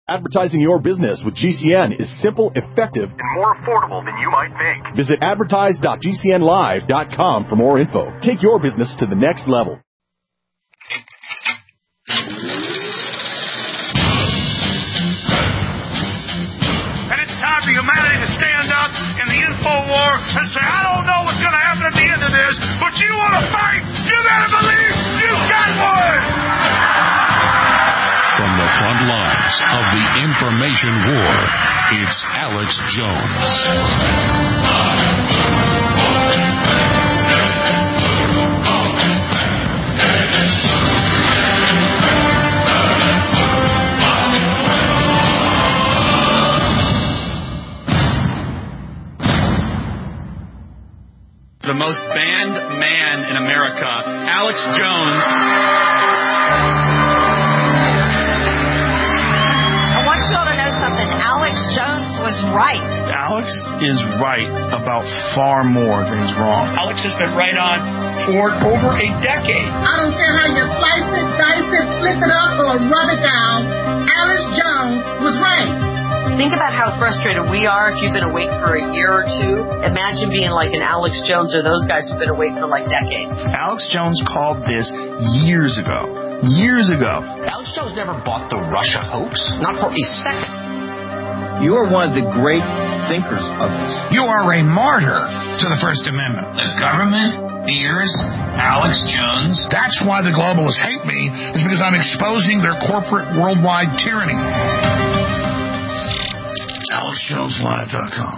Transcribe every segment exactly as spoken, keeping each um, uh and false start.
Advertising your business with G C N is simple, effective, and more affordable than you might think. Visit advertise dot g c n live dot com for more info. Take your business to the next level. And it's time for humanity to stand up in the info war and say, I don't know what's going to happen at the end of this, but you want to fight, you better believe you got one! From the front lines of the information war, it's Alex Jones. The most banned man in America, Alex Jones. I want you all to know something. Alex Jones was right. Alex is right about far more than he's wrong. Alex has been right on for over a decade. I don't care how you slice it, dice it, flip it up, or rub it down. Alex Jones was right. Think about how frustrated we are if you've been awake for a year or two. Imagine being like an Alex Jones or those guys who've been awake for like decades. Alex Jones called this years ago. Years ago. Alex Jones never bought the Russia hoax. Not for a second. You are one of the great thinkers of this. You are a martyr to the First Amendment. The government fears Alex Jones. That's why the globalists hate me, is because I'm exposing their corporate worldwide tyranny. Alex Jones Live dot com.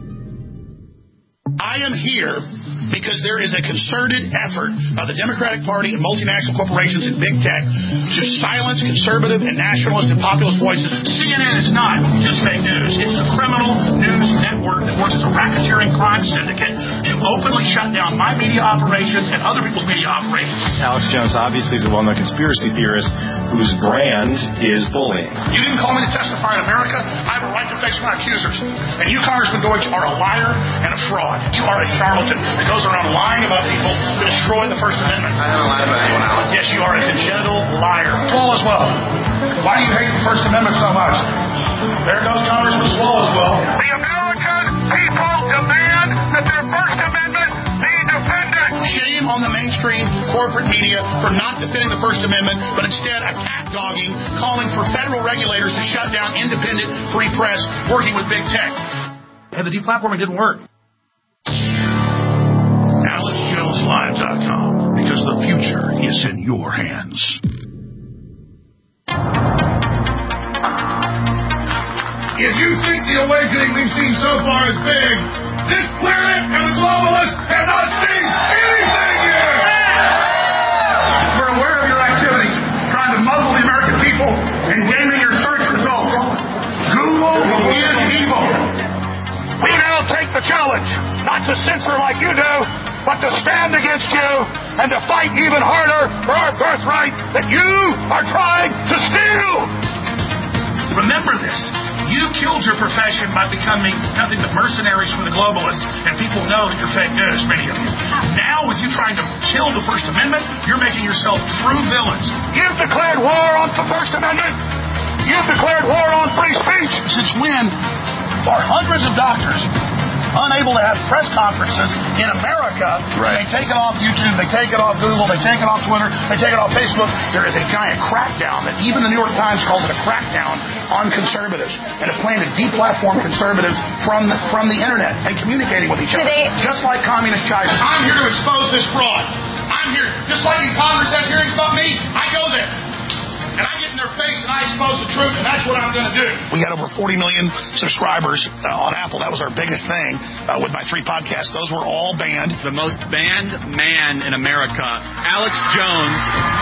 I am here because there is a concerted effort by the Democratic Party and multinational corporations and big tech to silence conservative and nationalist and populist voices. C N N is not just fake news. It's a criminal news network that works as a racketeering crime syndicate to openly shut down my media operations and other people's media operations. Alex Jones obviously is a well-known conspiracy theorist whose brand is bullying. You didn't call me to testify in America. I have a right to face my accusers. And you, Congressman Deutsch, are a liar and a fraud. You are a charlatan that goes around lying about people to destroy the First Amendment. I haven't lied about anyone else. Yes, you are a congenital liar. Swallow as well. Why do you hate the First Amendment so much? There goes Congressman Swallow as well. The American people demand that their First Amendment be defended. Shame on the mainstream corporate media for not defending the First Amendment, but instead attack dogging, calling for federal regulators to shut down independent free press, working with big tech. And the deplatforming didn't work. Alex Jones Live dot com, because the future is in your hands. If you think the awakening we've seen so far is big, this planet and the globalists have not seen anything yet! We're aware of your activities, trying to muzzle the American people and gaming your search results. Google is evil. We now take the challenge, not to censor like you do, but to stand against you and to fight even harder for our birthright that you are trying to steal. Remember this. You killed your profession by becoming nothing but mercenaries for the globalists, and people know that you're fake news, many of you. Now, with you trying to kill the First Amendment, you're making yourself true villains. You've declared war on the First Amendment. You've declared war on free speech. Since when are hundreds of doctors unable to have press conferences in America? Right. They take it off YouTube, they take it off Google, they take it off Twitter, they take it off Facebook. There is a giant crackdown that even the New York Times calls it a crackdown on conservatives and a plan to deplatform conservatives from the, from the internet and communicating with each other. Today, just like communist China. I'm here to expose this fraud. I'm here, just like in Congress has hearings about me, I go there. And I get in their face and I expose the truth, and that's what I'm going to do. We had over forty million subscribers uh, on Apple. That was our biggest thing uh, with my three podcasts. Those were all banned. The most banned man in America, Alex Jones.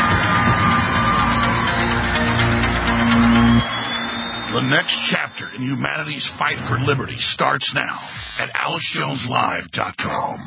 The next chapter in humanity's fight for liberty starts now at Alex Jones Live dot com.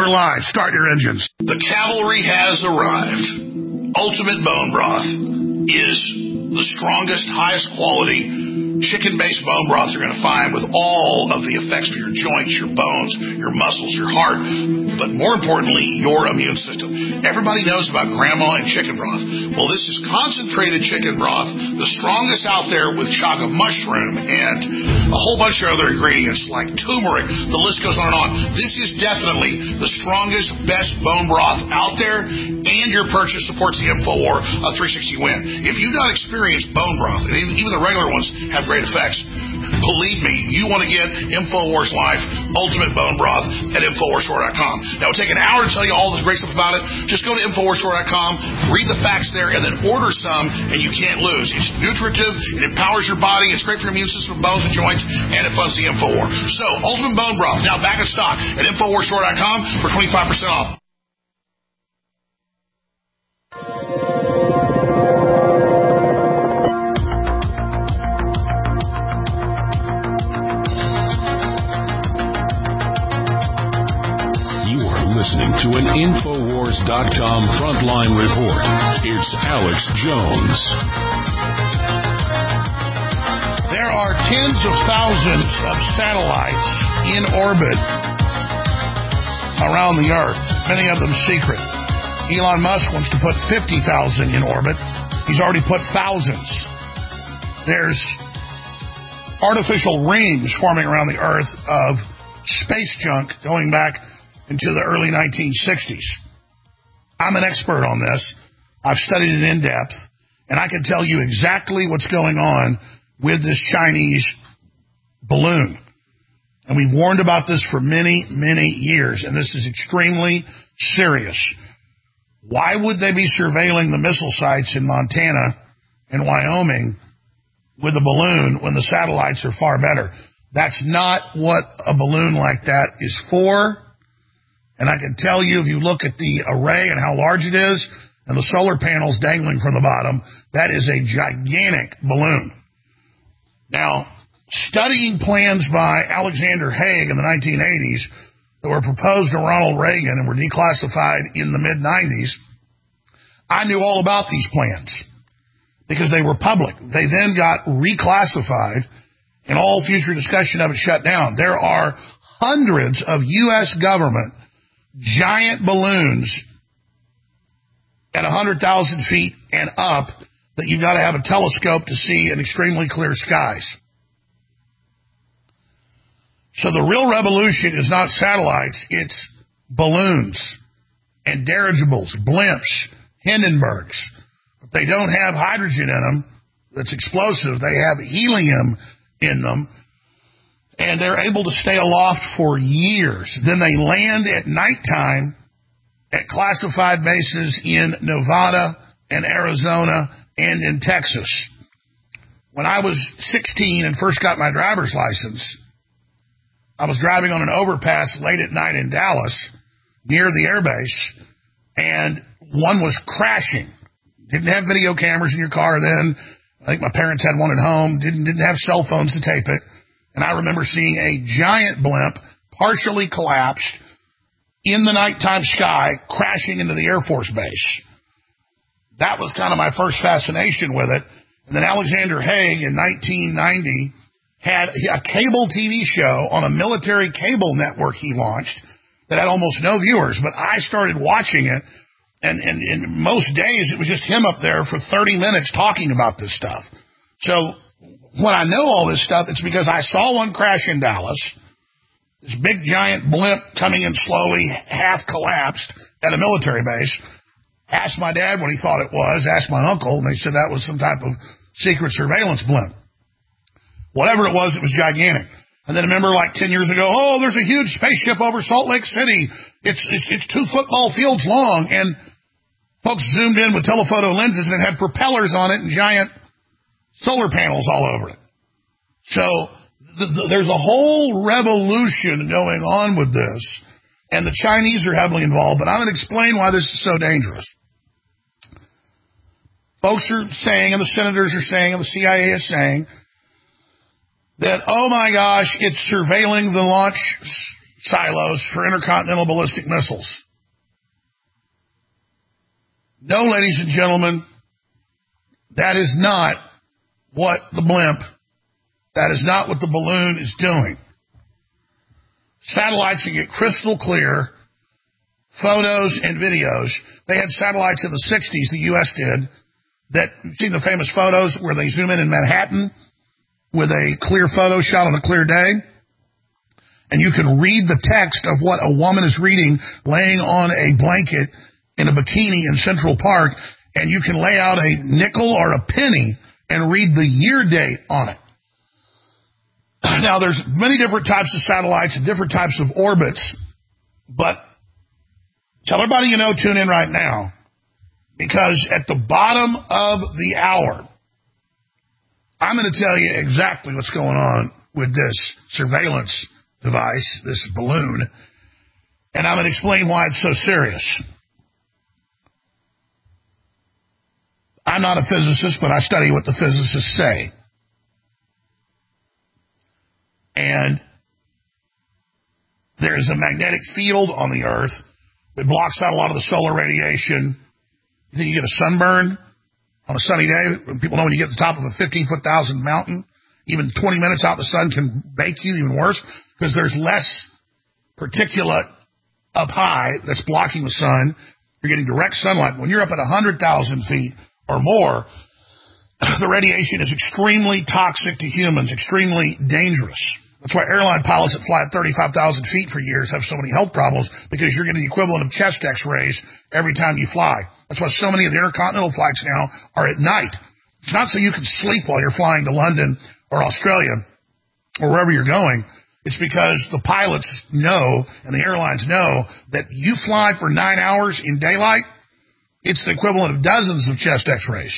We're live. Start your engines. The cavalry has arrived. Ultimate Bone Broth is the strongest, highest quality chicken-based bone broth you're going to find, with all of the effects for your joints, your bones, your muscles, your heart, but more importantly, your immune system. Everybody knows about grandma and chicken broth. Well, this is concentrated chicken broth, the strongest out there, with chaga mushroom and a whole bunch of other ingredients like turmeric. The list goes on and on. This is definitely the strongest, best bone broth out there, and your purchase supports the InfoWar of three sixty Win. If you've not experienced bone broth, and even the regular ones have great effects, believe me, you want to get InfoWars Life Ultimate Bone Broth at InfoWars Store dot com. Now, it'll take an hour to tell you all the great stuff about it. Just go to InfoWars Store dot com, read the facts there, and then order some, and you can't lose. It's nutritive, it empowers your body, it's great for your immune system, bones, and joints, and it funds the InfoWar. So, Ultimate Bone Broth, now back in stock at InfoWars Store dot com for twenty-five percent off. Listening to an InfoWars dot com frontline report. It's Alex Jones. There are tens of thousands of satellites in orbit around the Earth, many of them secret. Elon Musk wants to put fifty thousand in orbit. He's already put thousands. There's artificial rings forming around the Earth of space junk going back into the early nineteen sixties. I'm an expert on this. I've studied it in depth, and I can tell you exactly what's going on with this Chinese balloon. And we've warned about this for many, many years, and this is extremely serious. Why would they be surveilling the missile sites in Montana and Wyoming with a balloon when the satellites are far better? That's not what a balloon like that is for. And I can tell you, if you look at the array and how large it is, and the solar panels dangling from the bottom, that is a gigantic balloon. Now, studying plans by Alexander Haig in the nineteen eighties that were proposed to Ronald Reagan and were declassified in the mid nineties, I knew all about these plans because they were public. They then got reclassified, and all future discussion of it shut down. There are hundreds of U S government giant balloons at one hundred thousand feet and up that you've got to have a telescope to see in extremely clear skies. So the real revolution is not satellites, it's balloons and dirigibles, blimps, Hindenburgs. But they don't have hydrogen in them that's explosive. They have helium in them. And they're able to stay aloft for years. Then they land at nighttime at classified bases in Nevada and Arizona and in Texas. When I was sixteen and first got my driver's license, I was driving on an overpass late at night in Dallas near the airbase, and one was crashing. Didn't have video cameras in your car then. I think my parents had one at home. Didn't, didn't have cell phones to tape it. And I remember seeing a giant blimp, partially collapsed, in the nighttime sky, crashing into the Air Force Base. That was kind of my first fascination with it. And then Alexander Haig in nineteen ninety had a cable T V show on a military cable network he launched that had almost no viewers. But I started watching it, and, and, and most days it was just him up there for thirty minutes talking about this stuff. So when I know all this stuff, it's because I saw one crash in Dallas, this big giant blimp coming in slowly, half collapsed at a military base. Asked my dad what he thought it was, asked my uncle, and they said that was some type of secret surveillance blimp. Whatever it was, it was gigantic. And then remember, like ten years ago, oh, there's a huge spaceship over Salt Lake City. It's, it's, it's two football fields long, and folks zoomed in with telephoto lenses, and it had propellers on it and giant solar panels all over it. So th- th- there's a whole revolution going on with this, and the Chinese are heavily involved, but I'm going to explain why this is so dangerous. Folks are saying, and the senators are saying, and the C I A is saying, that, oh my gosh, it's surveilling the launch silos for intercontinental ballistic missiles. No, ladies and gentlemen, that is not what the blimp, that is not what the balloon is doing. Satellites can get crystal clear photos and videos. They had satellites in the sixties, the U S did, that, you've seen the famous photos where they zoom in in Manhattan with a clear photo shot on a clear day, and you can read the text of what a woman is reading laying on a blanket in a bikini in Central Park, and you can lay out a nickel or a penny and read the year date on it. Now, there's many different types of satellites and different types of orbits, but tell everybody you know, tune in right now, because at the bottom of the hour, I'm going to tell you exactly what's going on with this surveillance device, this balloon, and I'm going to explain why it's so serious. I'm not a physicist, but I study what the physicists say. And there's a magnetic field on the Earth that blocks out a lot of the solar radiation. You think you get a sunburn on a sunny day? People know when you get to the top of a fifteen-foot thousand mountain, even twenty minutes out in the sun can bake you, even worse, because there's less particulate up high that's blocking the sun. You're getting direct sunlight. When you're up at one hundred thousand feet or more, the radiation is extremely toxic to humans, extremely dangerous. That's why airline pilots that fly at thirty-five thousand feet for years have so many health problems, because you're getting the equivalent of chest x-rays every time you fly. That's why so many of the intercontinental flights now are at night. It's not so you can sleep while you're flying to London or Australia or wherever you're going. It's because the pilots know and the airlines know that you fly for nine hours in daylight, it's the equivalent of dozens of chest x-rays.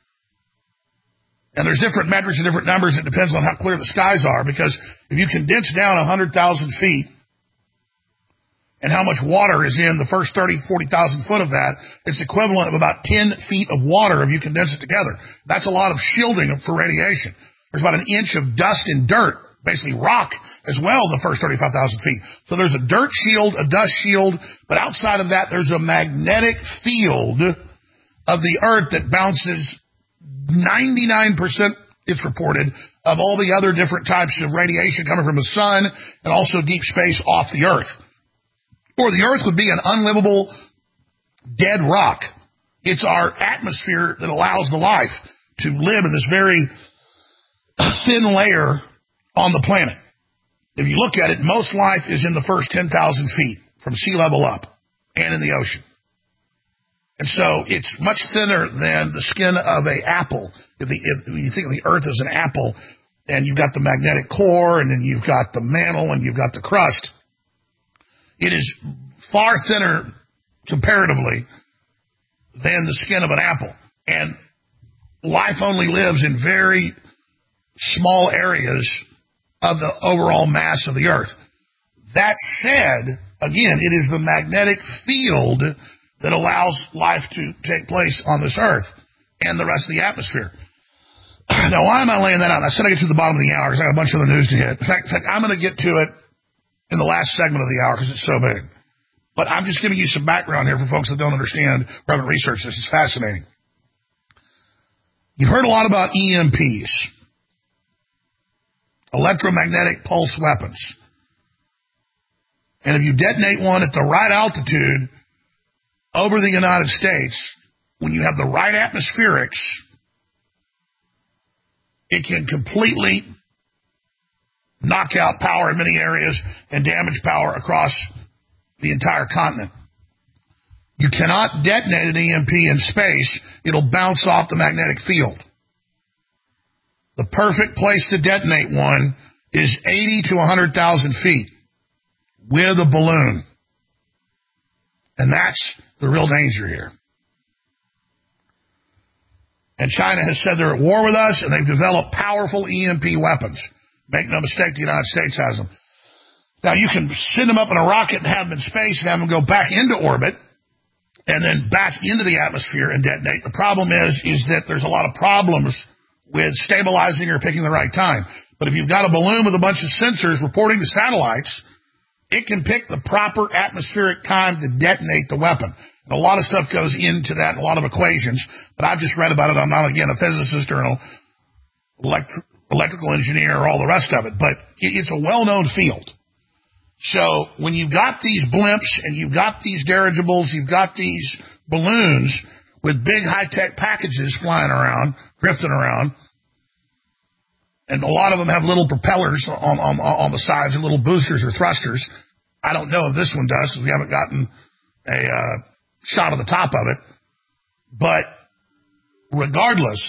And there's different metrics and different numbers. It depends on how clear the skies are, because if you condense down one hundred thousand feet and how much water is in the first thirty, forty thousand foot of that, it's equivalent of about ten feet of water if you condense it together. That's a lot of shielding for radiation. There's about an inch of dust and dirt, basically rock, as well, the first thirty-five thousand feet. So there's a dirt shield, a dust shield, but outside of that, there's a magnetic field of the Earth that bounces ninety-nine percent, it's reported, of all the other different types of radiation coming from the sun and also deep space off the Earth. Or the Earth would be an unlivable dead rock. It's our atmosphere that allows the life to live in this very thin layer on the planet. If you look at it, most life is in the first ten thousand feet from sea level up and in the ocean. And so it's much thinner than the skin of an apple. If, the, if you think of the Earth as an apple, and you've got the magnetic core, and then you've got the mantle, and you've got the crust, it is far thinner comparatively than the skin of an apple. And life only lives in very small areas of the overall mass of the Earth. That said, again, it is the magnetic field that allows life to take place on this Earth and the rest of the atmosphere. Now, why am I laying that out? I said I get to the bottom of the hour because I got a bunch of other news to hit. In fact, in fact I'm going to get to it in the last segment of the hour because it's so big. But I'm just giving you some background here for folks that don't understand or haven't researched this. It's fascinating. You've heard a lot about E M Ps, electromagnetic pulse weapons. And if you detonate one at the right altitude over the United States, when you have the right atmospherics, it can completely knock out power in many areas and damage power across the entire continent. You cannot detonate an E M P in space. It'll bounce off the magnetic field. The perfect place to detonate one is eighty to one hundred thousand feet with a balloon. And that's the real danger here. And China has said they're at war with us, and they've developed powerful E M P weapons. Make no mistake, the United States has them. Now, you can send them up in a rocket and have them in space and have them go back into orbit and then back into the atmosphere and detonate. The problem is, is that there's a lot of problems with stabilizing or picking the right time. But if you've got a balloon with a bunch of sensors reporting to satellites it can pick the proper atmospheric time to detonate the weapon. And a lot of stuff goes into that, a lot of equations, but I've just read about it. I'm not, again, a physicist or an electric, electrical engineer or all the rest of it, but it, it's a well-known field. So when you've got these blimps and you've got these dirigibles, you've got these balloons with big high-tech packages flying around, drifting around, and a lot of them have little propellers on, on, on the sides and little boosters or thrusters. I don't know if this one does, because we haven't gotten a uh, shot of the top of it. But regardless,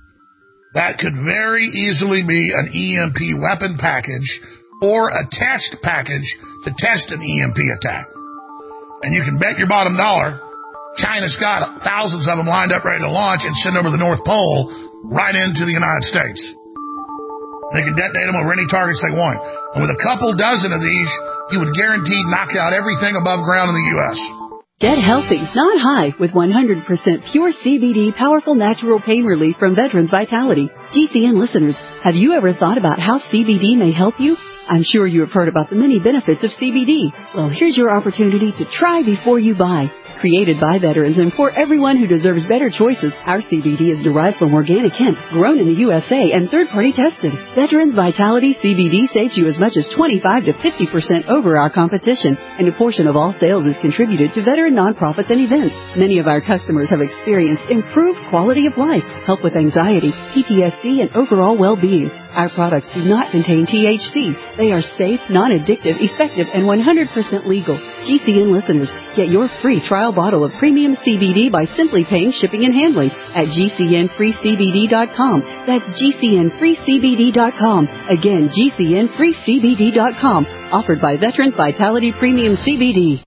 that could very easily be an E M P weapon package or a test package to test an E M P attack. And you can bet your bottom dollar China's got thousands of them lined up ready to launch and send over the North Pole right into the United States. They can detonate them over any targets they want. And with a couple dozen of these, you would guaranteed knock out everything above ground in the U S Get healthy, not high, with one hundred percent pure C B D powerful natural pain relief from Veterans Vitality. G C N listeners, have you ever thought about how C B D may help you? I'm sure you have heard about the many benefits of C B D. Well, here's your opportunity to try before you buy. Created by veterans and for everyone who deserves better choices, our C B D is derived from organic hemp, grown in the U S A and third-party tested. Veterans Vitality C B D saves you as much as twenty-five to fifty percent over our competition, and a portion of all sales is contributed to veteran nonprofits and events. Many of our customers have experienced improved quality of life, help with anxiety, P T S D, and overall well-being. Our products do not contain T H C. They are safe, non-addictive, effective, and one hundred percent legal. G C N listeners, get your free trial bottle of premium C B D by simply paying shipping and handling at G C N free C B D dot com. That's G C N free C B D dot com. Again, G C N free C B D dot com. Offered by Veterans Vitality Premium C B D.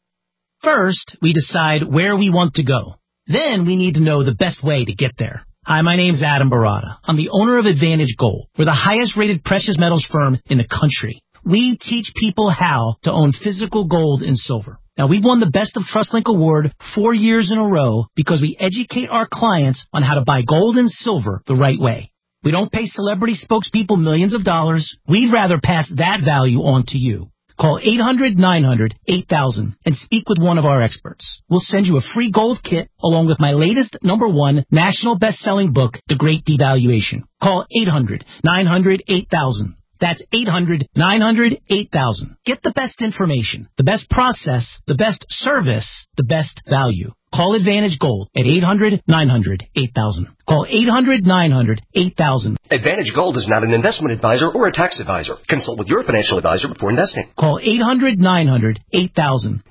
First, we decide where we want to go. Then we need to know the best way to get there. Hi, my name's Adam Barada. I'm the owner of Advantage Gold. We're the highest rated precious metals firm in the country. We teach people how to own physical gold and silver. Now, we've won the Best of TrustLink Award four years in a row because we educate our clients on how to buy gold and silver the right way. We don't pay celebrity spokespeople millions of dollars. We'd rather pass that value on to you. Call eight hundred nine hundred eight thousand and speak with one of our experts. We'll send you a free gold kit along with my latest number one national best-selling book, The Great Devaluation. Call eight hundred nine hundred eight thousand. That's eight hundred nine hundred eight thousand. Get the best information, the best process, the best service, the best value. Call Advantage Gold at eight hundred nine hundred eight thousand. Call eight hundred nine hundred eight thousand. Advantage Gold is not an investment advisor or a tax advisor. Consult with your financial advisor before investing. Call eight hundred nine hundred eight thousand.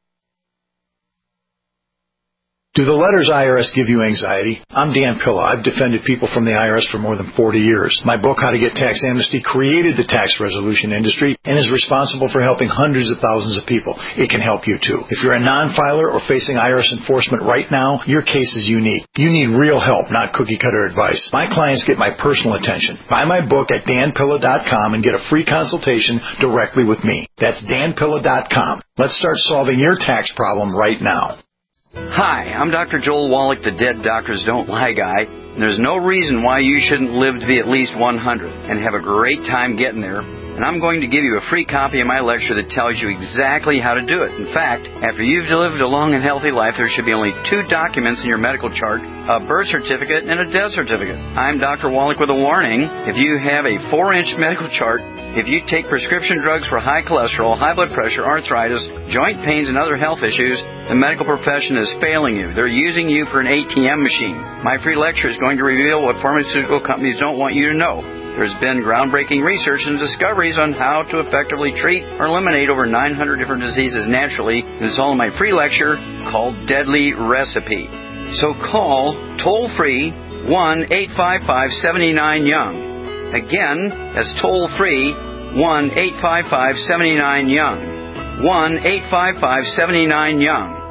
Do the letters I R S give you anxiety? I'm Dan Pilla. I've defended people from the I R S for more than forty years. My book, How to Get Tax Amnesty, created the tax resolution industry and is responsible for helping hundreds of thousands of people. It can help you too. If you're a non-filer or facing I R S enforcement right now, your case is unique. You need real help, not cookie-cutter advice. My clients get my personal attention. Buy my book at dan pilla dot com and get a free consultation directly with me. That's dan pilla dot com. Let's start solving your tax problem right now. Hi, I'm Doctor Joel Wallach, the Dead Doctors Don't Lie guy, and there's no reason why you shouldn't live to be at least one hundred and have a great time getting there. And I'm going to give you a free copy of my lecture that tells you exactly how to do it. In fact, after you've lived a long and healthy life, there should be only two documents in your medical chart, a birth certificate and a death certificate. I'm Doctor Wallach with a warning. If you have a four-inch medical chart, if you take prescription drugs for high cholesterol, high blood pressure, arthritis, joint pains, and other health issues, the medical profession is failing you. They're using you for an A T M machine. My free lecture is going to reveal what pharmaceutical companies don't want you to know. There's been groundbreaking research and discoveries on how to effectively treat or eliminate over nine hundred different diseases naturally, and it's all in my free lecture called Deadly Recipe. So call toll-free one eight five five seven nine young. Again, that's toll-free one eight five five seven nine young. one eight five five seven nine young.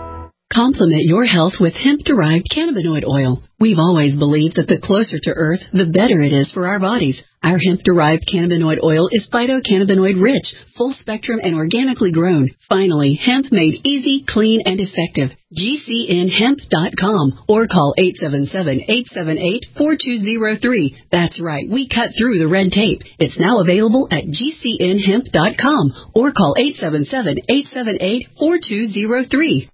Complement your health with hemp-derived cannabinoid oil. We've always believed that the closer to Earth, the better it is for our bodies. Our hemp-derived cannabinoid oil is phytocannabinoid-rich, full-spectrum, and organically grown. Finally, hemp made easy, clean, and effective. G C N hemp dot com or call eight seven seven, eight seven eight, four two zero three. That's right, we cut through the red tape. It's now available at G C N hemp dot com or call eight seven seven, eight seven eight, four two zero three.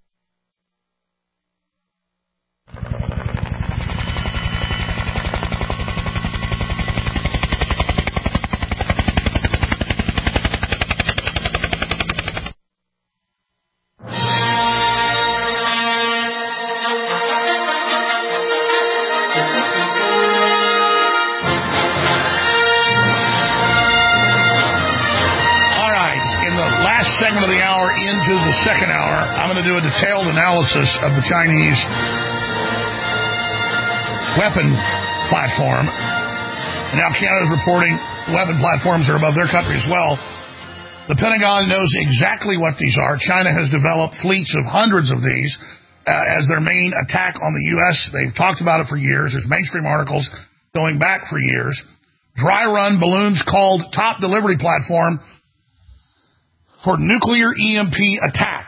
Segment of the hour into the second hour, I'm going to do a detailed analysis of the Chinese weapon platform. And now Canada's reporting weapon platforms are above their country as well. The Pentagon knows exactly what these are. China has developed fleets of hundreds of these uh, as their main attack on the U S. They've talked about it for years. There's mainstream articles going back for years. Dry run balloons called Top Delivery Platform for nuclear E M P attack.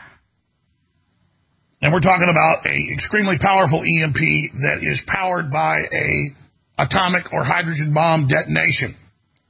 And we're talking about a extremely powerful E M P that is powered by a atomic or hydrogen bomb detonation.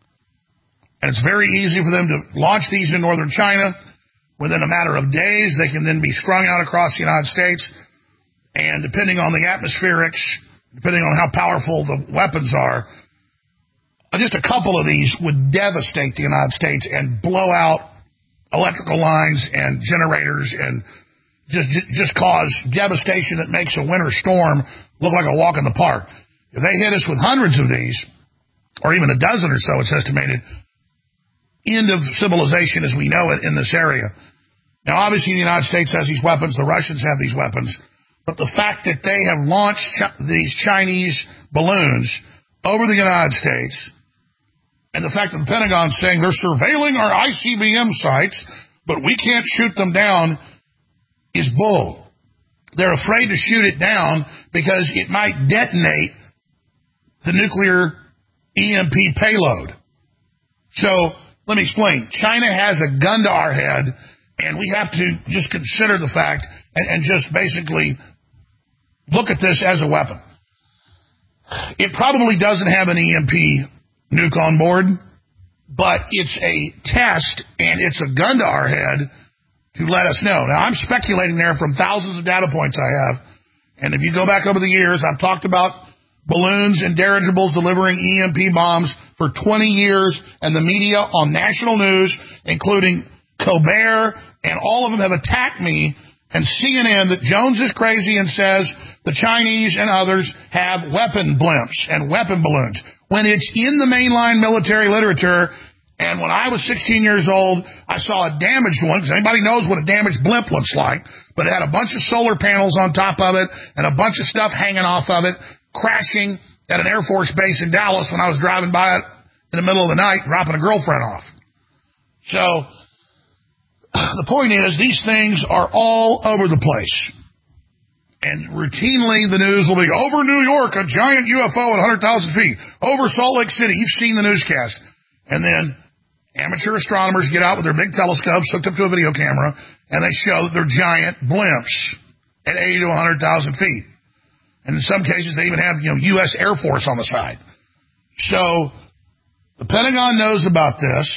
And it's very easy for them to launch these in northern China. Within a matter of days, they can then be strung out across the United States. And depending on the atmospherics, depending on how powerful the weapons are, just a couple of these would devastate the United States and blow out electrical lines and generators and just just cause devastation that makes a winter storm look like a walk in the park. If they hit us with hundreds of these, or even a dozen or so, it's estimated, end of civilization as we know it in this area. Now, obviously, the United States has these weapons. The Russians have these weapons. But the fact that they have launched ch- these Chinese balloons over the United States, and the fact that the Pentagon's saying they're surveilling our I C B M sites, but we can't shoot them down, is bull. They're afraid to shoot it down because it might detonate the nuclear E M P payload. So, let me explain. China has a gun to our head, and we have to just consider the fact and, and just basically look at this as a weapon. It probably doesn't have an E M P nuke on board, but it's a test and it's a gun to our head to let us know. Now, I'm speculating there from thousands of data points I have, and if you go back over the years, I've talked about balloons and dirigibles delivering E M P bombs for twenty years, and the media on national news, including Colbert, and all of them have attacked me, and C N N, that Jones is crazy and says the Chinese and others have weapon blimps and weapon balloons, when it's in the mainline military literature. And when I was sixteen years old, I saw a damaged one, because anybody knows what a damaged blimp looks like, but it had a bunch of solar panels on top of it and a bunch of stuff hanging off of it, crashing at an Air Force base in Dallas when I was driving by it in the middle of the night, dropping a girlfriend off. So the point is, these things are all over the place. And routinely the news will be, over New York, a giant U F O at one hundred thousand feet. Over Salt Lake City. You've seen the newscast. And then amateur astronomers get out with their big telescopes hooked up to a video camera, and they show that they're giant blimps at eighty to one hundred thousand feet. And in some cases, they even have, you know, U S Air Force on the side. So the Pentagon knows about this,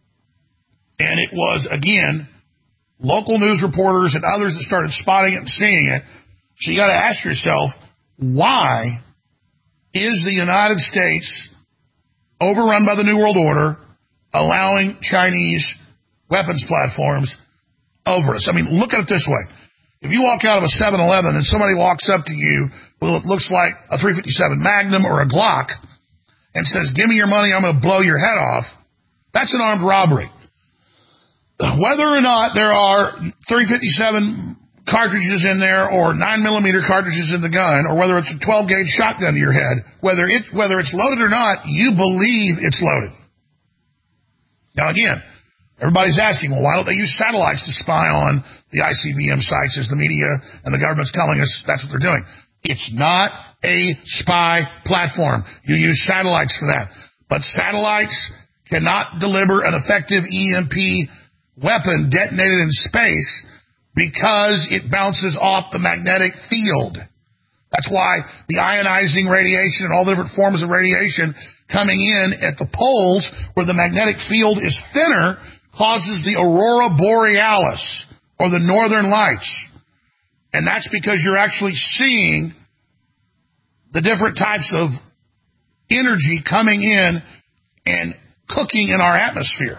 and it was, again, local news reporters and others that started spotting it and seeing it. So you got to ask yourself, why is the United States, overrun by the New World Order, allowing Chinese weapons platforms over us? I mean, look at it this way. If you walk out of a seven eleven and somebody walks up to you with what looks like a three fifty-seven Magnum or a Glock and says, give me your money, I'm going to blow your head off, that's an armed robbery. Whether or not there are three fifty-seven cartridges in there or nine millimeter cartridges in the gun, or whether it's a twelve gauge shotgun to your head, whether it whether it's loaded or not, you believe it's loaded. Now again, Everybody's asking, well, why don't they use satellites to spy on the I C B M sites as the media and the government's telling us that's what they're doing? It's not a spy platform. You use satellites for that. But satellites cannot deliver an effective E M P weapon detonated in space because it bounces off the magnetic field. That's why the ionizing radiation and all the different forms of radiation coming in at the poles where the magnetic field is thinner causes the aurora borealis, or the northern lights. And that's because you're actually seeing the different types of energy coming in and cooking in our atmosphere.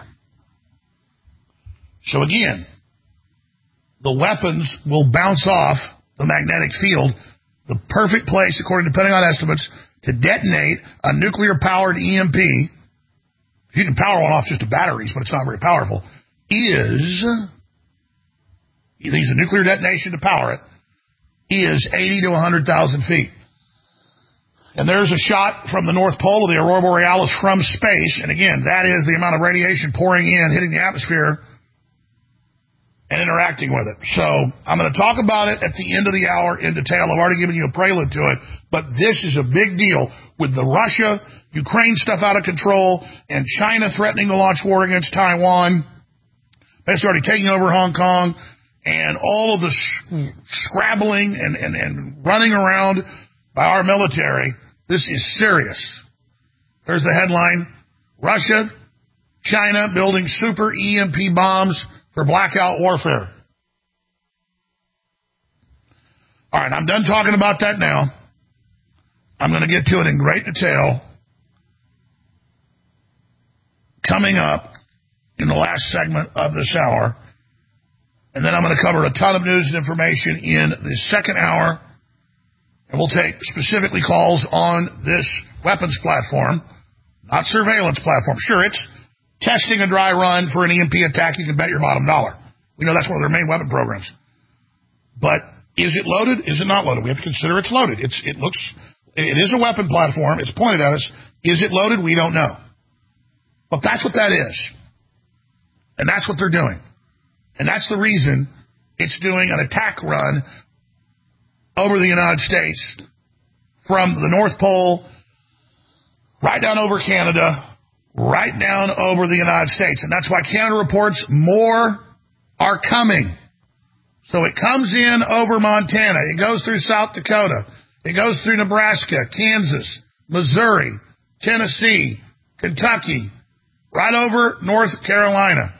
So again, the weapons will bounce off the magnetic field, the perfect place, according to Pentagon estimates, to detonate a nuclear-powered E M P. You can power one off just to batteries, but it's not very powerful. Is, you use a nuclear detonation to power it, is eighty to one hundred thousand feet. And there's a shot from the North Pole of the aurora borealis from space, and again, that is the amount of radiation pouring in, hitting the atmosphere, and interacting with it. So I'm going to talk about it at the end of the hour in detail. I've already given you a prelude to it, but this is a big deal with the Russia-Ukraine stuff out of control and China threatening to launch war against Taiwan. They're already taking over Hong Kong, and all of the sh- scrabbling and, and, and running around by our military. This is serious. There's the headline: Russia, China building super E M P bombs for blackout warfare. All right, I'm done talking about that now. I'm going to get to it in great detail coming up in the last segment of this hour. And then I'm going to cover a ton of news and information in the second hour. And we'll take specifically calls on this weapons platform, not surveillance platform. Sure, it's testing a dry run for an E M P attack. You can bet your bottom dollar. We know that's one of their main weapon programs. But is it loaded? Is it not loaded? We have to consider it's loaded. It's, it looks, it is a weapon platform. It's pointed at us. Is it loaded? We don't know. But that's what that is. And that's what they're doing. And that's the reason it's doing an attack run over the United States from the North Pole right down over Canada, right down over the United States. And that's why Canada reports more are coming. So it comes in over Montana. It goes through South Dakota. It goes through Nebraska, Kansas, Missouri, Tennessee, Kentucky, right over North Carolina.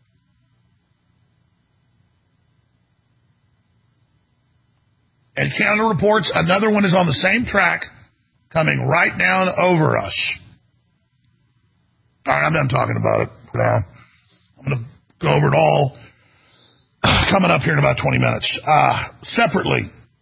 And Canada reports another one is on the same track, coming right down over us. All right, I'm done talking about it for now. I'm going to go over it all coming up here in about twenty minutes. Uh, separately,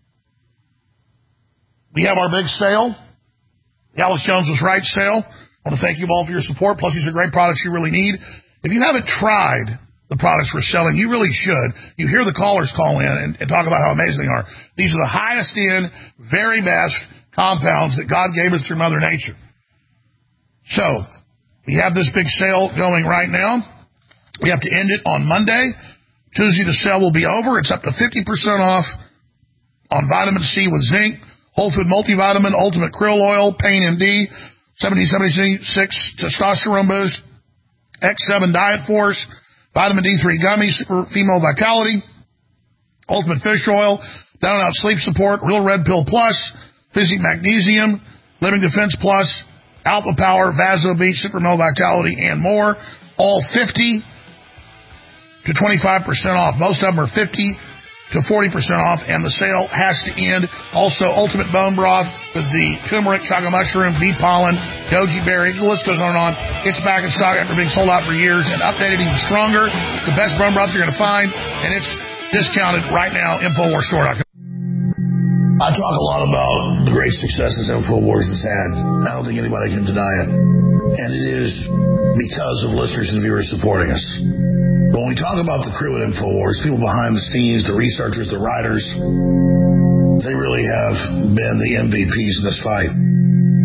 we have our big sale, the Alex Jones Was Right sale. I want to thank you all for your support. Plus, these are great products you really need. If you haven't tried the products we're selling, you really should. You hear the callers call in and, and talk about how amazing they are. These are the highest end, very best compounds that God gave us through Mother Nature. So, we have this big sale going right now. We have to end it on Monday. Tuesday, the sale will be over. It's up to fifty percent off on vitamin C with zinc, Whole Food Multivitamin, Ultimate Krill Oil, Pain M D, seventeen seventy-six Testosterone Boost, X seven Diet Force, Vitamin D three Gummies, Super Female Vitality, Ultimate Fish Oil, Down and Out Sleep Support, Real Red Pill Plus, Physic Magnesium, Living Defense Plus, Alpha Power, Vaso Beach, Super Male Vitality, and more. All fifty to twenty-five percent off. Most of them are fifty to forty percent off, and the sale has to end. Also, Ultimate Bone Broth with the turmeric, chaga mushroom, bee pollen, goji berry, the list goes on and on. It's back in stock after being sold out for years and updated even stronger. It's the best bone broth you're going to find, and it's discounted right now, Infowars Store dot com. I talk a lot about the great successes InfoWars has had. I don't think anybody can deny it. And it is because of listeners and viewers supporting us. But when we talk about the crew at InfoWars, people behind the scenes, the researchers, the writers, they really have been the M V Ps in this fight.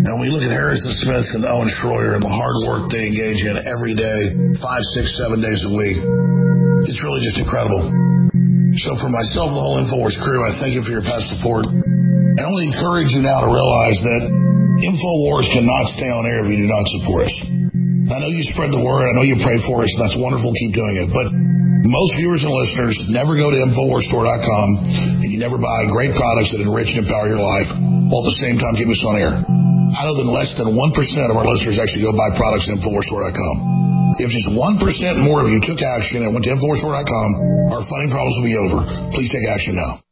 And we look at Harrison Smith and Owen Schroyer and the hard work they engage in every day, five, six, seven days a week. It's really just incredible. So for myself and the whole InfoWars crew, I thank you for your past support. I only encourage you now to realize that InfoWars cannot stay on air if you do not support us. I know you spread the word. I know you pray for us, and that's wonderful. Keep doing it. But most viewers and listeners never go to InfoWars Store dot com, and you never buy great products that enrich and empower your life while at the same time keep us on air. I know that less than one percent of our listeners actually go buy products at InfoWars Store dot com. If just one percent more of you took action and went to InfoWars Store dot com, our funding problems will be over. Please take action now.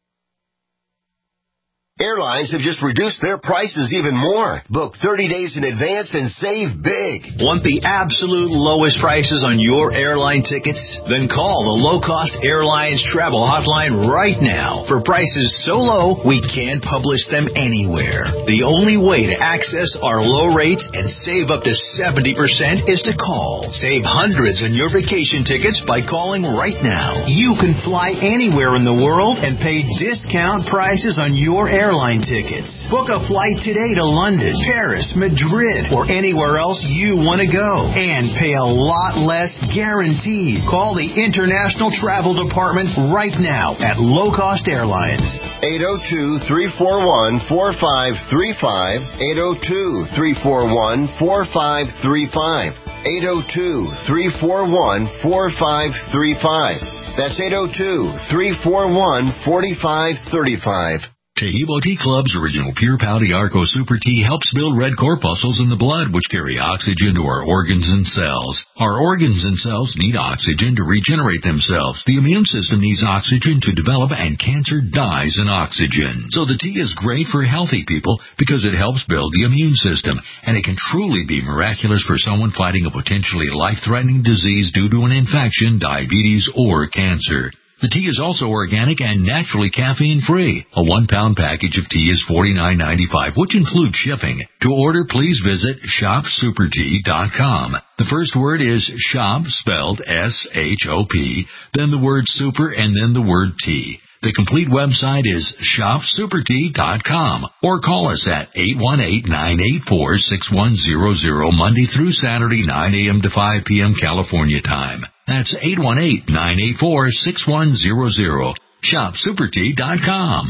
Airlines have just reduced their prices even more. Book thirty days in advance and save big. Want the absolute lowest prices on your airline tickets? Then call the Low Cost Airlines Travel Hotline right now. For prices so low, we can't publish them anywhere. The only way to access our low rates and save up to seventy percent is to call. Save hundreds on your vacation tickets by calling right now. You can fly anywhere in the world and pay discount prices on your airline Airline tickets. Book a flight today to London, Paris, Madrid, or anywhere else you want to go. And pay a lot less guaranteed. Call the International Travel Department right now at Low Cost Airlines. eight oh two, three four one, four five three five. eight oh two, three four one, four five three five. eight oh two, three four one, four five three five. That's eight oh two, three four one, four five three five. Tahibo Tea Club's original Pure Pouty Arco Super Tea helps build red corpuscles in the blood, which carry oxygen to our organs and cells. Our organs and cells need oxygen to regenerate themselves. The immune system needs oxygen to develop, and cancer dies in oxygen. So the tea is great for healthy people because it helps build the immune system, and it can truly be miraculous for someone fighting a potentially life-threatening disease due to an infection, diabetes, or cancer. The tea is also organic and naturally caffeine-free. A one-pound package of tea is forty-nine ninety-five, which includes shipping. To order, please visit shop super tea dot com. The first word is shop, spelled S H O P, then the word super, and then the word tea. The complete website is shop super tea dot com, or call us at eight one eight, nine eight four, six one zero zero Monday through Saturday, nine a.m. to five p.m. California time. That's eight one eight, nine eight four, six one zero zero. shop super tea dot com.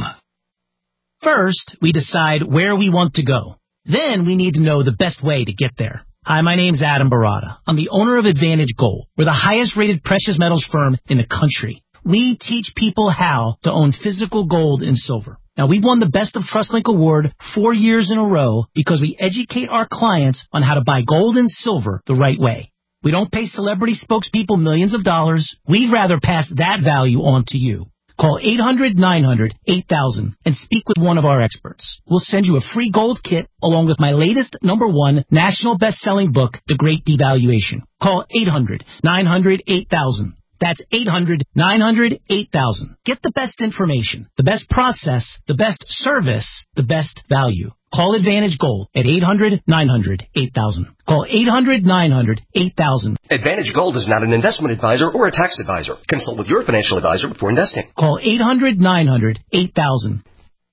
First, we decide where we want to go. Then we need to know the best way to get there. Hi, my name's Adam Barada. I'm the owner of Advantage Gold. We're the highest rated precious metals firm in the country. We teach people how to own physical gold and silver. Now, we've won the Best of TrustLink Award four years in a row because we educate our clients on how to buy gold and silver the right way. We don't pay celebrity spokespeople millions of dollars. We'd rather pass that value on to you. Call eight hundred, nine hundred, eight thousand and speak with one of our experts. We'll send you a free gold kit along with my latest number one national best-selling book, The Great Devaluation. Call eight hundred, nine hundred, eight thousand. That's eight hundred, nine hundred, eight thousand. Get the best information, the best process, the best service, the best value. Call Advantage Gold at eight hundred, nine hundred, eight thousand. Call eight hundred, nine hundred, eight thousand. Advantage Gold is not an investment advisor or a tax advisor. Consult with your financial advisor before investing. Call eight hundred, nine hundred, eight thousand.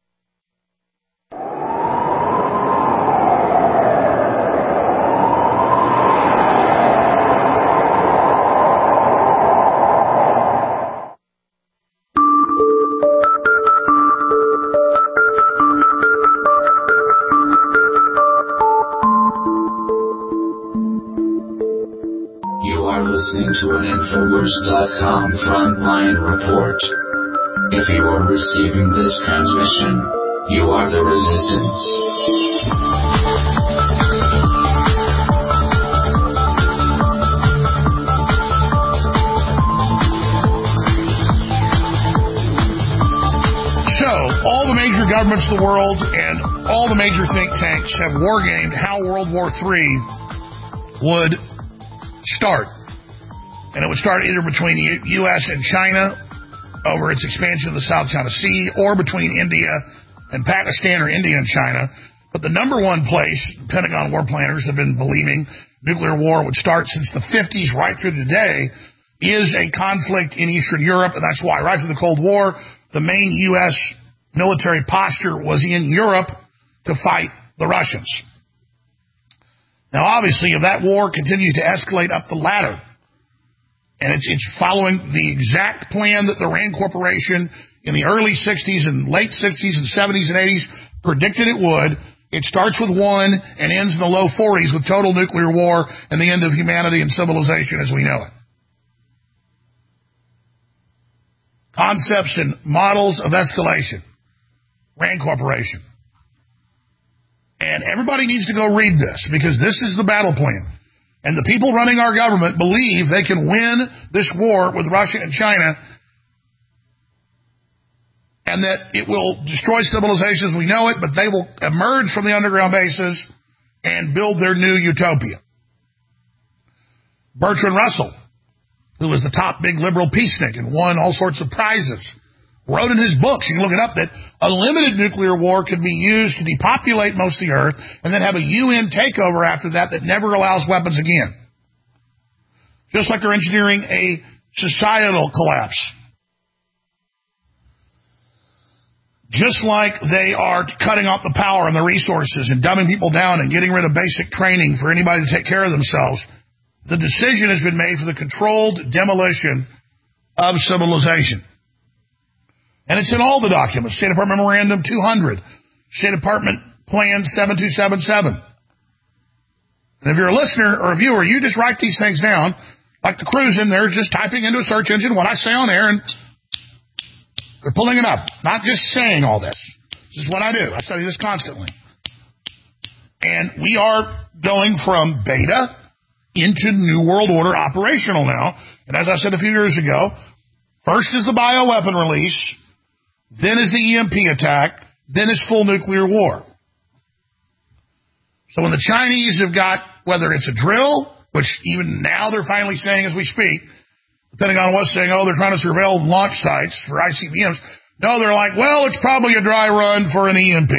Listening to an Infowars dot com frontline report. If you are receiving this transmission, you are the resistance. So, all the major governments of the world and all the major think tanks have wargamed how World War Three would start. And it would start either between the U S and China over its expansion of the South China Sea, or between India and Pakistan, or India and China. But the number one place Pentagon war planners have been believing nuclear war would start since the fifties right through today is a conflict in Eastern Europe. And that's why right through the Cold War, the main U S military posture was in Europe to fight the Russians. Now, obviously, if that war continues to escalate up the ladder, and it's, it's following the exact plan that the Rand Corporation in the early sixties and late sixties and seventies and eighties predicted it would, it starts with one and ends in the low forties with total nuclear war and the end of humanity and civilization as we know it. Concepts and models of escalation. Rand Corporation. And everybody needs to go read this because this is the battle plan. And the people running our government believe they can win this war with Russia and China and that it will destroy civilization as we know it, but they will emerge from the underground bases and build their new utopia. Bertrand Russell, who was the top big liberal peacenik and won all sorts of prizes, wrote in his books, you can look it up, that a limited nuclear war could be used to depopulate most of the earth and then have a U N takeover after that that never allows weapons again. Just like they're engineering a societal collapse. Just like they are cutting off the power and the resources and dumbing people down and getting rid of basic training for anybody to take care of themselves, the decision has been made for the controlled demolition of civilization. And it's in all the documents. State Department Memorandum two hundred. State Department Plan seven two seven seven. And if you're a listener or a viewer, you just write these things down, like the crews in there just typing into a search engine what I say on air, and they're pulling it up. Not just saying all this. This is what I do. I study this constantly. And we are going from beta into New World Order operational now. And as I said a few years ago, first is the bioweapon release, then is the E M P attack, then is full nuclear war. So when the Chinese have got, whether it's a drill, which even now they're finally saying as we speak, the Pentagon was saying, oh, they're trying to surveil launch sites for I C B Ms. No, they're like, well, it's probably a dry run for an E M P.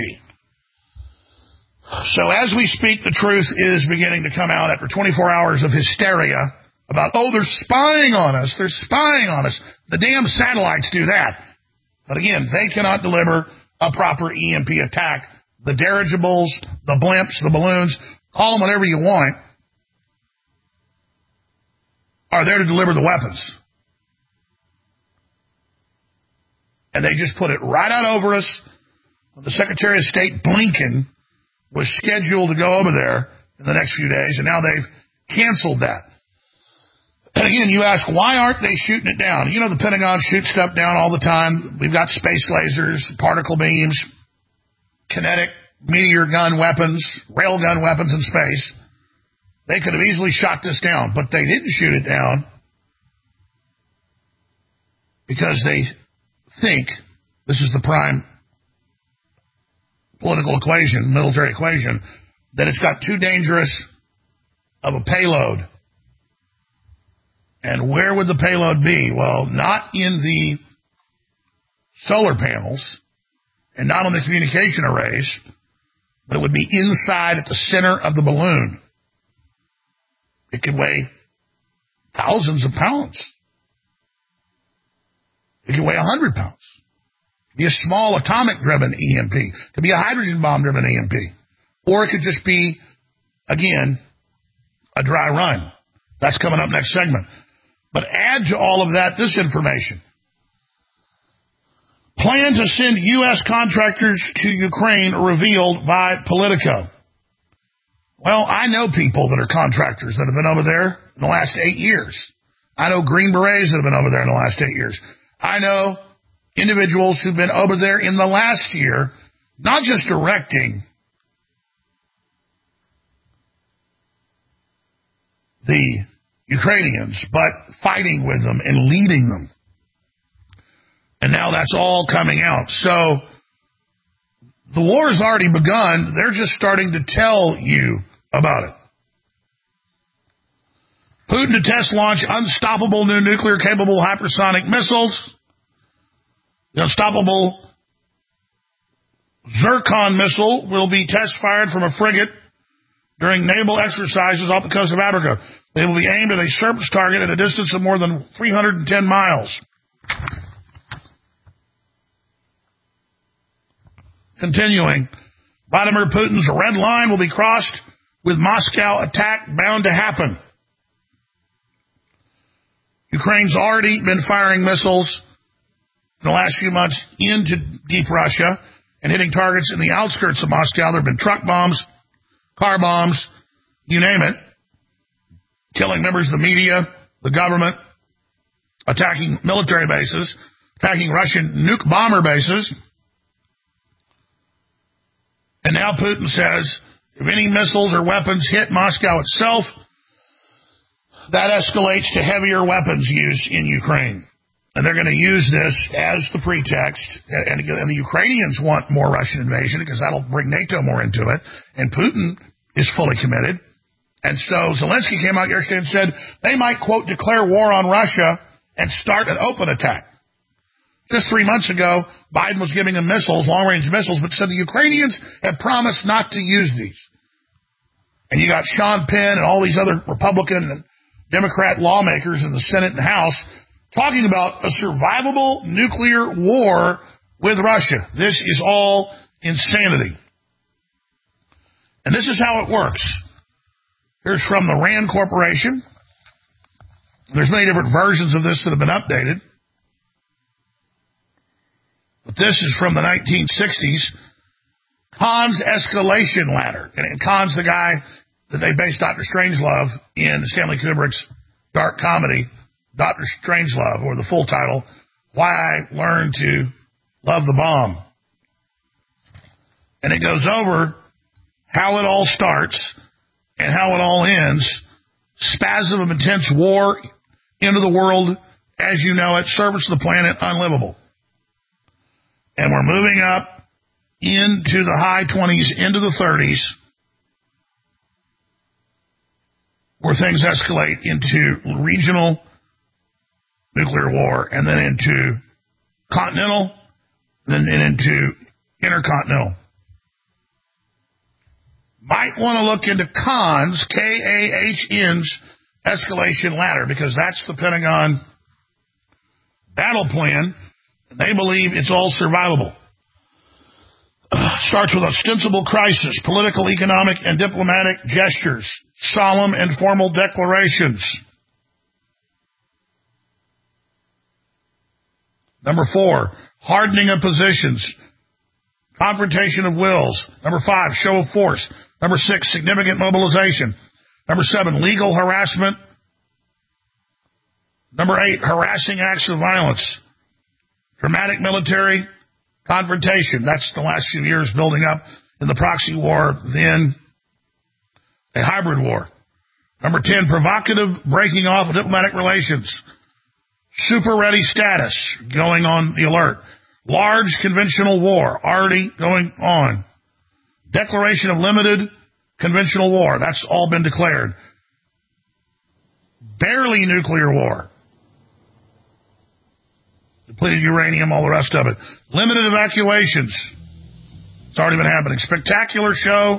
So as we speak, the truth is beginning to come out after twenty-four hours of hysteria about, oh, they're spying on us. They're spying on us. The damn satellites do that. But again, they cannot deliver a proper E M P attack. The dirigibles, the blimps, the balloons, call them whatever you want, are there to deliver the weapons. And they just put it right out over us. The Secretary of State, Blinken, was scheduled to go over there in the next few days, and now they've canceled that. And again, you ask, why aren't they shooting it down? You know, the Pentagon shoots stuff down all the time. We've got space lasers, particle beams, kinetic meteor gun weapons, railgun weapons in space. They could have easily shot this down, but they didn't shoot it down because they think this is the prime political equation, military equation, that it's got too dangerous of a payload. And where would the payload be? Well, not in the solar panels and not on the communication arrays, but it would be inside at the center of the balloon. It could weigh thousands of pounds. It could weigh a hundred pounds. It could be a small atomic-driven E M P. It could be a hydrogen bomb-driven E M P. Or it could just be, again, a dry run. That's coming up next segment. But add to all of that this information. Plan to send U S contractors to Ukraine revealed by Politico. Well, I know people that are contractors that have been over there in the last eight years. I know Green Berets that have been over there in the last eight years. I know individuals who've been over there in the last year, not just directing the Ukrainians, but fighting with them and leading them. And now that's all coming out. So the war has already begun. They're just starting to tell you about it. Putin to test launch unstoppable new nuclear-capable hypersonic missiles. The unstoppable Zircon missile will be test-fired from a frigate during naval exercises off the coast of Africa. They will be aimed at a surface target at a distance of more than three hundred ten miles. Continuing, Vladimir Putin's red line will be crossed with Moscow attack bound to happen. Ukraine's already been firing missiles in the last few months into deep Russia and hitting targets in the outskirts of Moscow. There have been truck bombs, car bombs, you name it, killing members of the media, the government, attacking military bases, attacking Russian nuke bomber bases. And now Putin says if any missiles or weapons hit Moscow itself, that escalates to heavier weapons use in Ukraine. And they're going to use this as the pretext. And, and the Ukrainians want more Russian invasion because that'll bring NATO more into it. And Putin is fully committed. And so Zelensky came out yesterday and said they might, quote, declare war on Russia and start an open attack. Just three months ago, Biden was giving them missiles, long-range missiles, but said the Ukrainians had promised not to use these. And you got Sean Penn and all these other Republican and Democrat lawmakers in the Senate and House talking about a survivable nuclear war with Russia. This is all insanity. And this is how it works. Here's from the RAND Corporation. There's many different versions of this that have been updated. But this is from the nineteen sixties. Khan's escalation ladder. And Khan's the guy that they based Doctor Strangelove in Stanley Kubrick's dark comedy, Doctor Strangelove, or the full title, Why I Learned to Love the Bomb. And it goes over how it all starts and how it all ends. Spasm of intense war into the world as you know it, service of the planet unlivable. And we're moving up into the high twenties, into the thirties, where things escalate into regional nuclear war, and then into continental, then into intercontinental. Might want to look into Khan's, K A H N's, escalation ladder, because that's the Pentagon battle plan, and they believe it's all survivable. Uh, starts with ostensible crisis, political, economic, and diplomatic gestures, solemn and formal declarations. Number four, hardening of positions, confrontation of wills. Number five, show of force. Number six, significant mobilization. Number seven, legal harassment. Number eight, harassing acts of violence. Dramatic military confrontation. That's the last few years building up in the proxy war, then a hybrid war. Number ten, provocative breaking off of diplomatic relations. Super ready status, going on the alert. Large conventional war, already going on. Declaration of limited conventional war, that's all been declared. Barely nuclear war. Depleted uranium, all the rest of it. Limited evacuations. It's already been happening. Spectacular show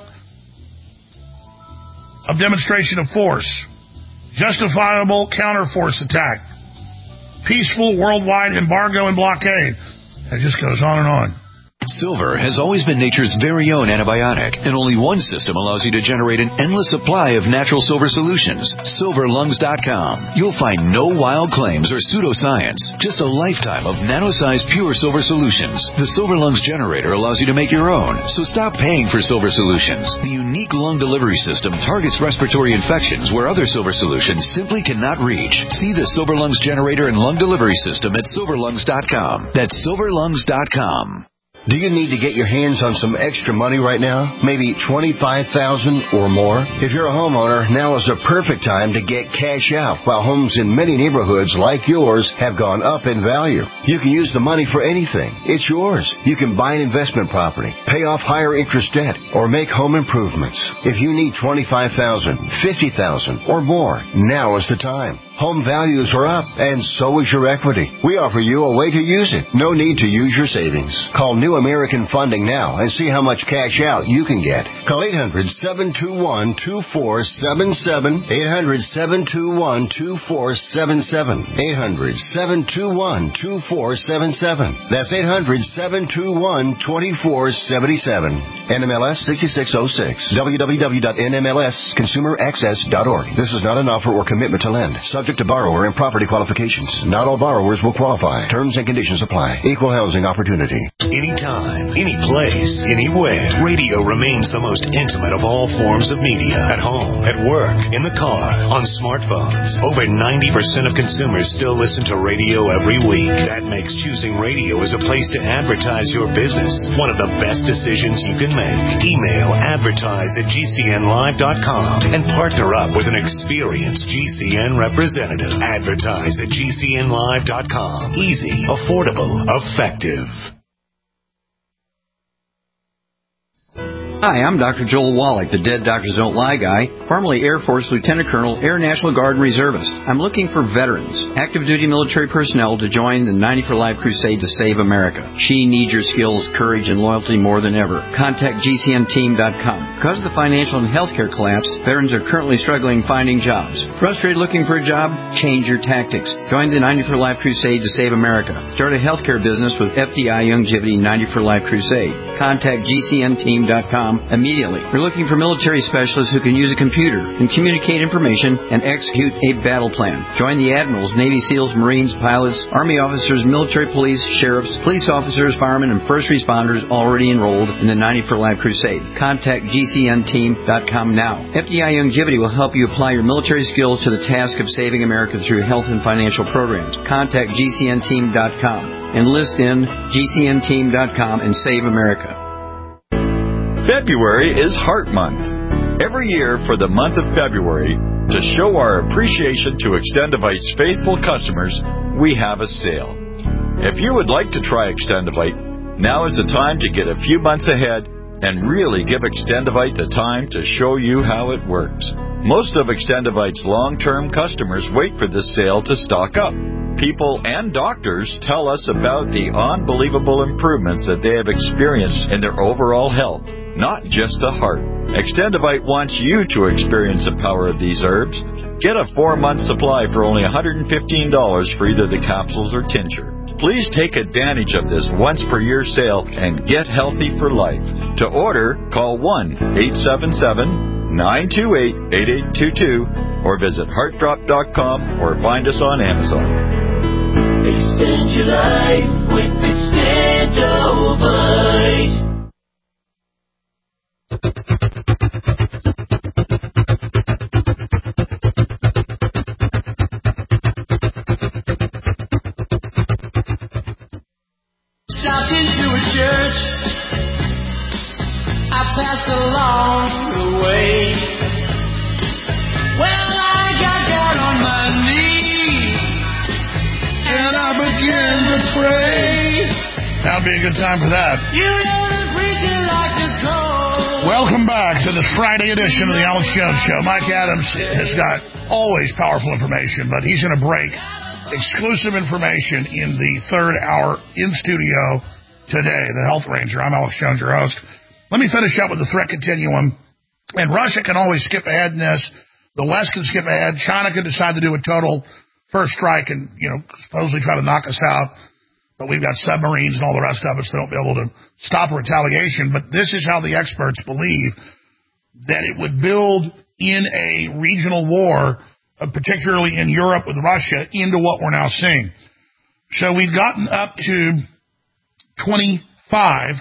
of demonstration of force. Justifiable counterforce attack. Peaceful worldwide embargo and blockade. It just goes on and on. Silver has always been nature's very own antibiotic, and only one system allows you to generate an endless supply of natural silver solutions. silver lungs dot com. You'll find no wild claims or pseudoscience, just a lifetime of nano-sized pure silver solutions. The Silver Lungs generator allows you to make your own, so stop paying for silver solutions. The unique lung delivery system targets respiratory infections where other silver solutions simply cannot reach. See the Silver Lungs generator and lung delivery system at silver lungs dot com. That's silver lungs dot com. Do you need to get your hands on some extra money right now? Maybe twenty-five thousand dollars or more? If you're a homeowner, now is the perfect time to get cash out while homes in many neighborhoods like yours have gone up in value. You can use the money for anything. It's yours. You can buy an investment property, pay off higher interest debt, or make home improvements. If you need twenty-five thousand dollars, fifty thousand dollars, or more, now is the time. Home values are up, and so is your equity. We offer you a way to use it. No need to use your savings. Call New American Funding now and see how much cash out you can get. Call eight hundred, seven two one, two four seven seven, eight hundred, seven two one, two four seven seven, eight hundred, seven two one, two four seven seven. That's eight hundred, seven two one, two four seven seven. N M L S sixty-six oh six. w w w dot n m l s consumer access dot org. This is not an offer or commitment to lend. Subject to borrower and property qualifications. Not all borrowers will qualify. Terms and conditions apply. Equal housing opportunity. Anytime, any place, anywhere. Radio remains the most intimate of all forms of media. At home, at work, in the car, on smartphones. Over ninety percent of consumers still listen to radio every week. That makes choosing radio as a place to advertise your business one of the best decisions you can make. Email advertise at g c n live dot com and partner up with an experienced G C N representative. Advertise at g c n live dot com. Easy, affordable, effective. Hi, I'm Doctor Joel Wallach, the Dead Doctors Don't Lie guy, formerly Air Force Lieutenant Colonel, Air National Guard and Reservist. I'm looking for veterans, active duty military personnel to join the ninety for Life crusade to save America. She needs your skills, courage, and loyalty more than ever. Contact g c n team dot com. Because of the financial and healthcare collapse, veterans are currently struggling finding jobs. Frustrated looking for a job? Change your tactics. Join the ninety for Life crusade to save America. Start a healthcare business with F D I Youngevity ninety for Life crusade. Contact g c n team dot com immediately. We're looking for military specialists who can use a computer and communicate information and execute a battle plan. Join the admirals, Navy SEALs, Marines, pilots, Army officers, military police, sheriffs, police officers, firemen, and first responders already enrolled in the ninety for Life crusade. Contact g c n team dot com now. F D I Youngevity will help you apply your military skills to the task of saving America through health and financial programs. Contact g c n team dot com. Enlist in g c n team dot com and save America. February is Heart Month. Every year for the month of February, to show our appreciation to Extendivite's faithful customers, we have a sale. If you would like to try Extendivite, now is the time to get a few months ahead and really give Extendivite the time to show you how it works. Most of Extendivite's long-term customers wait for this sale to stock up. People and doctors tell us about the unbelievable improvements that they have experienced in their overall health, not just the heart. Extendivite wants you to experience the power of these herbs. Get a four-month supply for only one hundred fifteen dollars for either the capsules or tincture. Please take advantage of this once-per-year sale and get healthy for life. To order, call one eight seven seven, nine two eight, eight eight two two or visit heart drop dot com or find us on Amazon. Extend your life with Extendivite. Stopped into a church, I passed along the way. Well, I got down on my knees and I began to pray. That'd be a good time for that. You know the preacher like the cold. Welcome back to the Friday edition of the Alex Jones Show. Mike Adams has got always powerful information, but he's going to break exclusive information in the third hour in studio today, the Health Ranger. I'm Alex Jones, your host. Let me finish up with the threat continuum. And Russia can always skip ahead in this. The West can skip ahead. China could decide to do a total first strike and, you know, supposedly try to knock us out. But we've got submarines and all the rest of us that don't be able to stop a retaliation. But this is how the experts believe that it would build in a regional war, particularly in Europe with Russia, into what we're now seeing. So we've gotten up to twenty-five.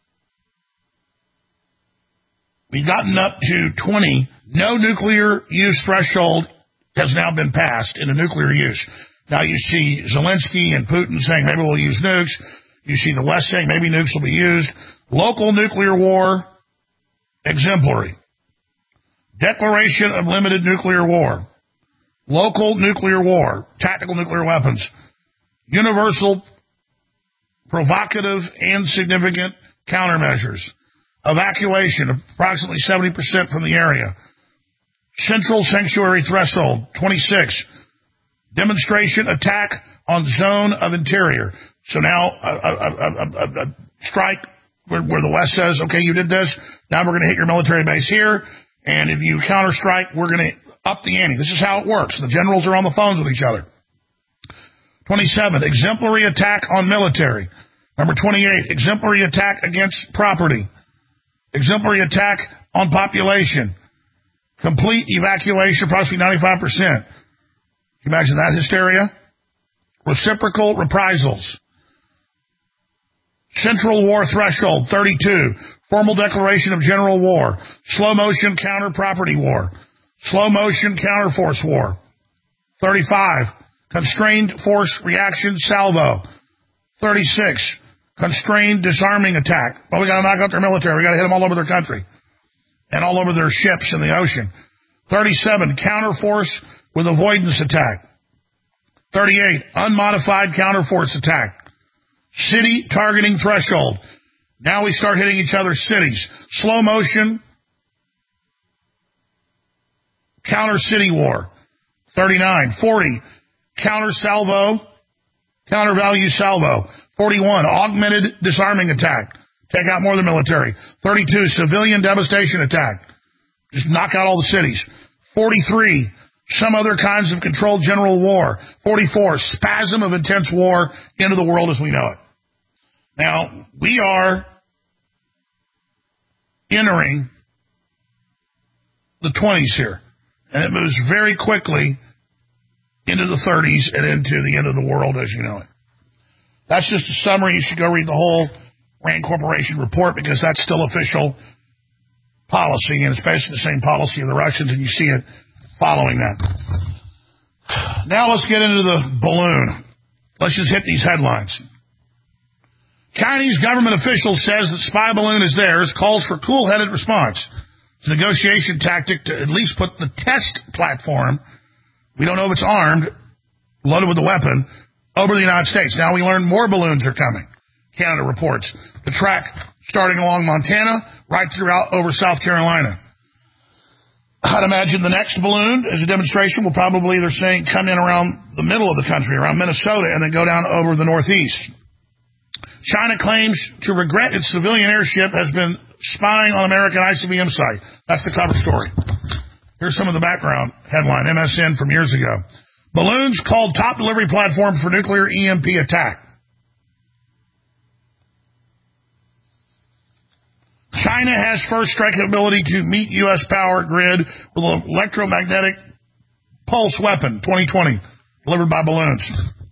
We've gotten up to twenty. No nuclear use threshold has now been passed in a nuclear use. Now you see Zelensky and Putin saying maybe we'll use nukes. You see the West saying maybe nukes will be used. Local nuclear war, exemplary. Declaration of limited nuclear war. Local nuclear war, tactical nuclear weapons, universal, provocative, and significant countermeasures, evacuation of approximately seventy percent from the area, central sanctuary threshold, twenty-six, Demonstration attack on zone of interior. So now a, a, a, a, a strike where, where the West says, okay, you did this, now we're going to hit your military base here, and if you counter-strike, we're going to up the ante. This is how it works. The generals are on the phones with each other. twenty-seven, exemplary attack on military. Number twenty-eight, exemplary attack against property. Exemplary attack on population. Complete evacuation, approximately ninety-five percent. Can you imagine that hysteria? Reciprocal reprisals. Central war threshold, thirty-two. Formal declaration of general war. Slow motion counter property war. Slow motion counter force war. thirty-five. Constrained force reaction salvo. thirty-six. Constrained disarming attack. Well, we got to knock out their military. We got to hit them all over their country and all over their ships in the ocean. thirty-seven. Counter force with avoidance attack. thirty-eight. Unmodified counter force attack. City targeting threshold. Now we start hitting each other's cities. Slow motion counter city war. thirty-nine. forty. Counter salvo, counter value salvo. forty-one. Augmented disarming attack. Take out more of the military. thirty-two. Civilian devastation attack. Just knock out all the cities. forty-three. Some other kinds of controlled general war. forty-four. Spasm of intense war into the world as we know it. Now, we are entering the twenties here. And it moves very quickly into the thirties and into the end of the world as you know it. That's just a summary. You should go read the whole RAND Corporation report because that's still official policy, and it's basically the same policy of the Russians, and you see it following that. Now let's get into the balloon. Let's just hit these headlines. Chinese government official says that spy balloon is theirs, calls for cool-headed response. It's a negotiation tactic to at least put the test platform, we don't know if it's armed, loaded with a weapon, over the United States. Now we learn more balloons are coming, Canada reports. The track starting along Montana, right throughout over South Carolina. I'd imagine the next balloon, as a demonstration, will probably, they're saying, come in around the middle of the country, around Minnesota, and then go down over the northeast. China claims to regret its civilian airship has been spying on American I C B M site. That's the cover story. Here's some of the background headline, M S N from years ago. Balloons called top delivery platform for nuclear E M P attack. China has first strike ability to meet U S power grid with an electromagnetic pulse weapon, twenty twenty, delivered by balloons.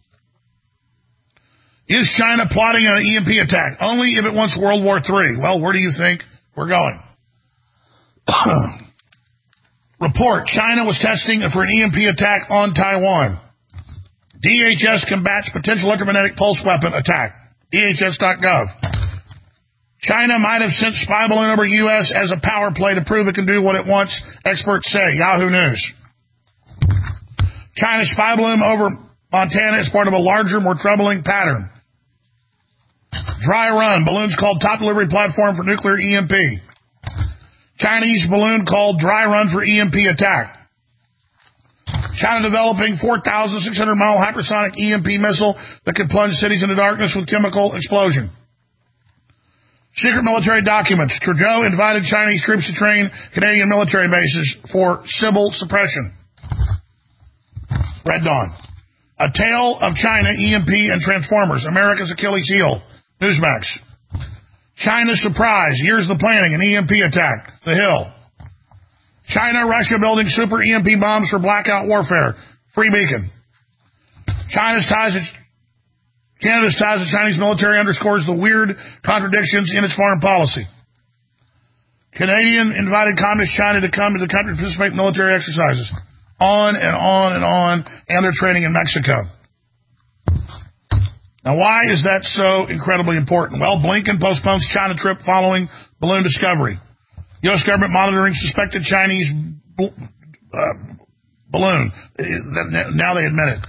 Is China plotting an E M P attack? Only if it wants World War Three. Well, where do you think we're going? Report, China was testing for an E M P attack on Taiwan. D H S combats potential electromagnetic pulse weapon attack. D H S dot gov. China might have sent spy balloon over U S as a power play to prove it can do what it wants, experts say. Yahoo News. China's spy balloon over Montana is part of a larger, more troubling pattern. Dry run. Balloons called top delivery platform for nuclear E M P. Chinese balloon called dry run for E M P attack. China developing four thousand six hundred mile hypersonic E M P missile that could plunge cities into darkness with chemical explosion. Secret military documents. Trudeau invited Chinese troops to train Canadian military bases for civil suppression. Red Dawn. A tale of China, E M P, and Transformers. America's Achilles heel. Newsmax. China's surprise. Years of the planning. An E M P attack. The Hill. China, Russia building super E M P bombs for blackout warfare. Free Beacon. China's ties to, Canada's ties to Chinese military underscores the weird contradictions in its foreign policy. Canadian invited Communist China to come to the country to participate in military exercises. On and on and on, and they're training in Mexico. Now, why is that so incredibly important? Well, Blinken postpones China trip following balloon discovery. U S government monitoring suspected Chinese uh, balloon. Now they admit it.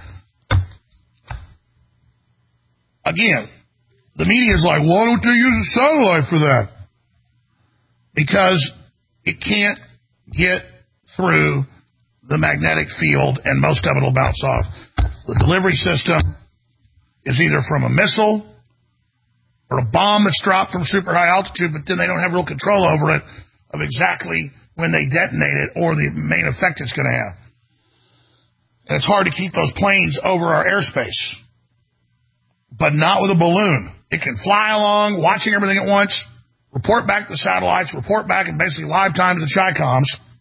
Again, the media is like, why don't they use a satellite for that? Because it can't get through the magnetic field, and most of it will bounce off. The delivery system is either from a missile or a bomb that's dropped from super high altitude, but then they don't have real control over it of exactly when they detonate it or the main effect it's going to have. And it's hard to keep those planes over our airspace, but not with a balloon. It can fly along, watching everything at once, report back to the satellites, report back in basically live time to the Chi-Coms.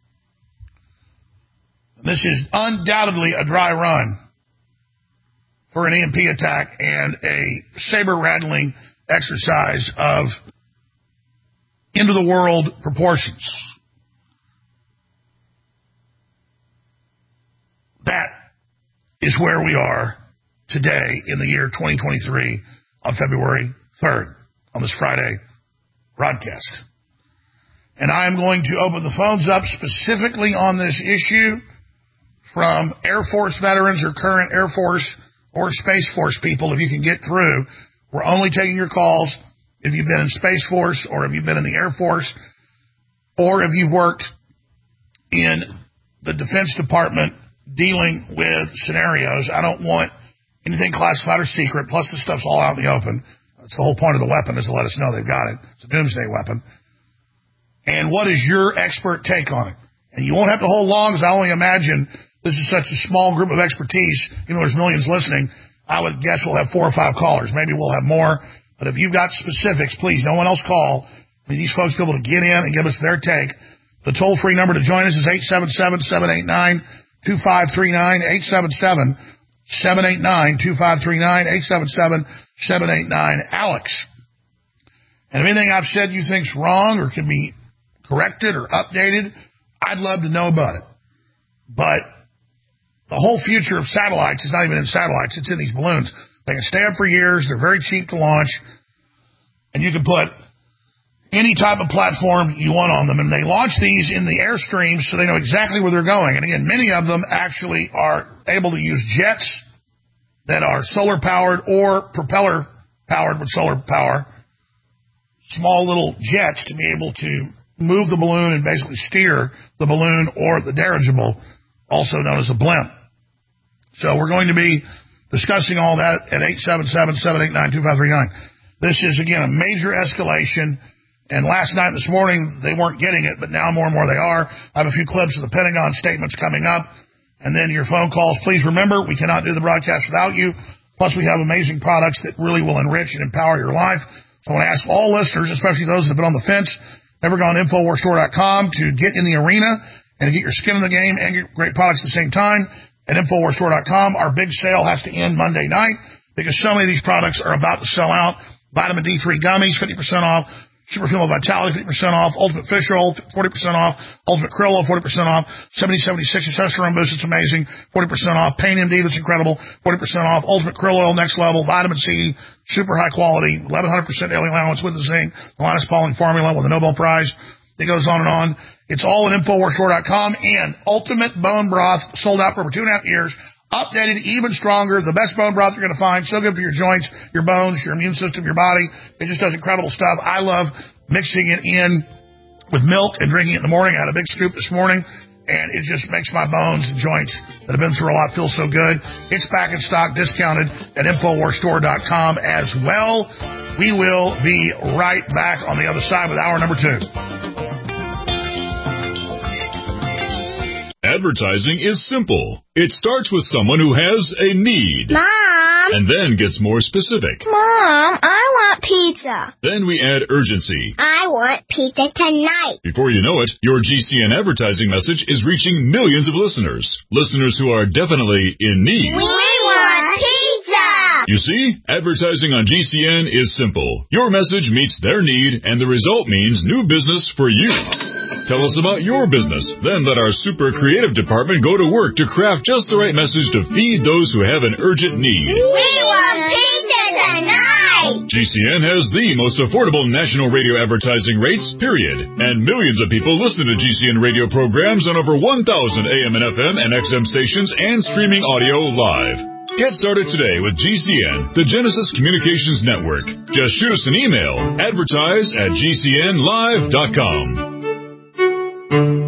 This is undoubtedly a dry run for an E M P attack and a saber-rattling exercise of end-of-the-world proportions. That is where we are today in the year twenty twenty-three on February third, on this Friday broadcast. And I am going to open the phones up specifically on this issue from Air Force veterans or current Air Force or Space Force people, if you can get through. We're only taking your calls if you've been in Space Force or if you've been in the Air Force or if you've worked in the Defense Department dealing with scenarios. I don't want anything classified or secret, plus the stuff's all out in the open. That's the whole point of the weapon, is to let us know they've got it. It's a doomsday weapon. And what is your expert take on it? And you won't have to hold long, because I only imagine this is such a small group of expertise, even though there's millions listening. I would guess we'll have four or five callers. Maybe we'll have more. But if you've got specifics, please, no one else call. I mean, these folks be able to get in and give us their take. The toll-free number to join us is eight seven seven, seven eight nine, two five three nine, eight seven seven, seven eight nine, two five three nine, eight seven seven, seven eight nine, Alex. And if anything I've said you think's wrong or can be corrected or updated, I'd love to know about it. But the whole future of satellites is not even in satellites. It's in these balloons. They can stay up for years. They're very cheap to launch. And you can put any type of platform you want on them. And they launch these in the airstreams so they know exactly where they're going. And again, many of them actually are able to use jets that are solar-powered or propeller-powered with solar power. Small little jets to be able to move the balloon and basically steer the balloon or the dirigible, also known as a blimp. So we're going to be discussing all that at eight seven seven, seven eight nine, two five three nine. This is, again, a major escalation. And last night and this morning, they weren't getting it, but now more and more they are. I have a few clips of the Pentagon statements coming up. And then your phone calls. Please remember, we cannot do the broadcast without you. Plus, we have amazing products that really will enrich and empower your life. So I want to ask all listeners, especially those that have been on the fence, never gone to Infowars Store dot com, to get in the arena and to get your skin in the game and get great products at the same time. At Infowars Store dot com, our big sale has to end Monday night because so many of these products are about to sell out. Vitamin D three gummies, fifty percent off. Super Female Vitality, fifty percent off. Ultimate Fish Roll, forty percent off. Ultimate Krill Oil, forty percent off. seventy seventy-six Testosterone Boost, it's amazing, forty percent off. Pain M D, that's incredible, forty percent off. Ultimate Krill Oil, next level. Vitamin C, super high quality, eleven hundred percent daily allowance with the zinc. The Linus Pauling formula with the Nobel Prize. It goes on and on. It's all at Infowars Store dot com. And Ultimate Bone Broth, sold out for over two and a half years. Updated, even stronger, the best bone broth you're going to find. So good for your joints, your bones, your immune system, your body. It just does incredible stuff. I love mixing it in with milk and drinking it in the morning. I had a big scoop this morning, and it just makes my bones and joints that have been through a lot feel so good. It's back in stock, discounted at Infowars Store dot com as well. We will be right back on the other side with hour number two. Advertising is simple. It starts with someone who has a need. Mom! And then gets more specific. Mom, I want pizza. Then we add urgency. I want pizza tonight. Before you know it, your G C N advertising message is reaching millions of listeners. Listeners who are definitely in need. We want pizza! You see, advertising on G C N is simple. Your message meets their need, and the result means new business for you. Tell us about your business. Then let our super creative department go to work to craft just the right message to feed those who have an urgent need. We want pizza tonight! G C N has the most affordable national radio advertising rates, period. And millions of people listen to G C N radio programs on over one thousand A M and F M and X M stations and streaming audio live. Get started today with G C N, the Genesis Communications Network. Just shoot us an email, advertise at G C N live dot com.